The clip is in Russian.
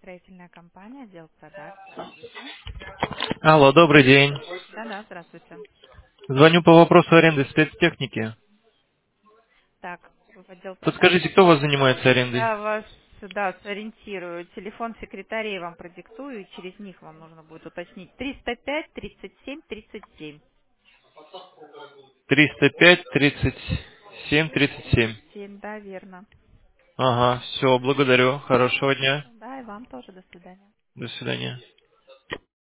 Строительная компания, отдел продаж. Здравствуйте. Алло, добрый день. Да-да, здравствуйте. Звоню по вопросу аренды спецтехники. Так, вы в отдел продаж? Подскажите, кто у вас занимается арендой? Я вас, да, сориентирую. Телефон секретарей вам продиктую, и через них вам нужно будет уточнить. 305 37 37. 305 37 37. 37, да, верно. Ага, все, благодарю. Хорошего дня. Да, и вам тоже. До свидания. До свидания.